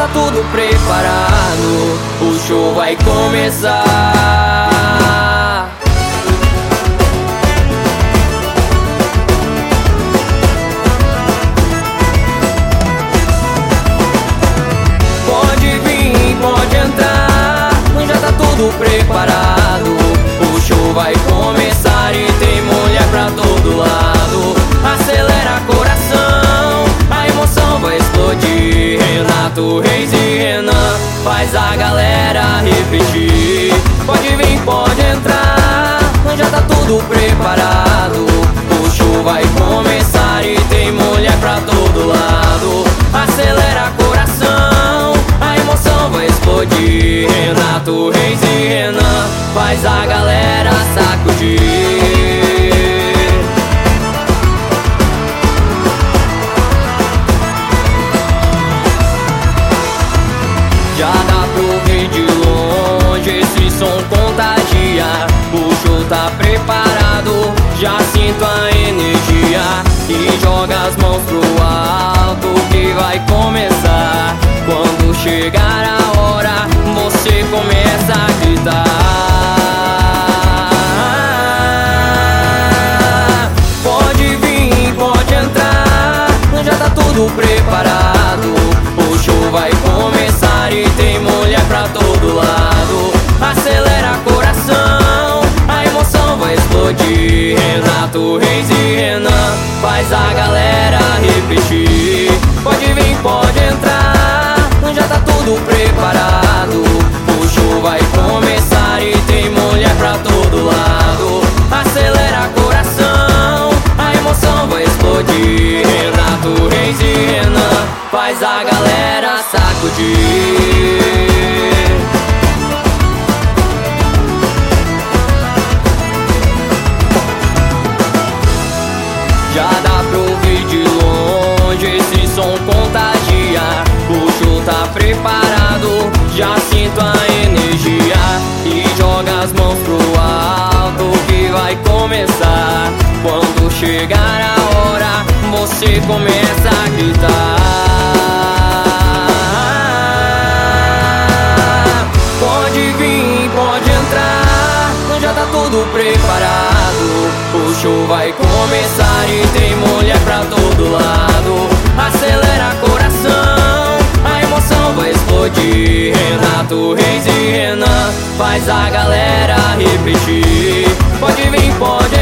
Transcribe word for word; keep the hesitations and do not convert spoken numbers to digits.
tá tudo preparado, o show vai começar. Pode vir, pode entrar, já tá tudo preparado, o show vai começar e tem mulher pra todo lado. Acelera coração, a emoção vai explodir. Renato Reis e Renan faz a galera repetir. Pode vir, pode entrar, já tá tudo preparado, o show vai começar e tem mulher pra todo lado. Acelera coração, a emoção vai explodir. Renato Reis e Renan faz a galera sacudir. Já dá pra ouvir de longe, esse som contagia. O show tá preparado, já sinto a energia. E joga as mãos pro alto que vai começar. Quando chegar a hora, você começa a gritar. Pode vir, pode entrar, já tá tudo preparado, o show vai começar e tem mulher pra todo lado. Acelera coração, a emoção vai explodir. Renato Reis e Renan faz a galera repetir. Pode vir, pode entrar, já tá tudo preparado, o show vai começar e tem mulher pra todo lado. Acelera coração, a emoção vai explodir. Renato Reis e Renan faz a galera sacudir. Já dá pra ouvir de longe, esse som contagia. O show tá preparado, já sinto a energia. E joga as mãos pro alto que vai começar. Quando chegar a hora, você começa a gritar. Pode vir, pode entrar, já tá tudo preparado, o show vai começar e tem mulher pra todo lado. Acelera coração, a emoção vai explodir. Renato Reis e Renan faz a galera repetir. Pode vir, pode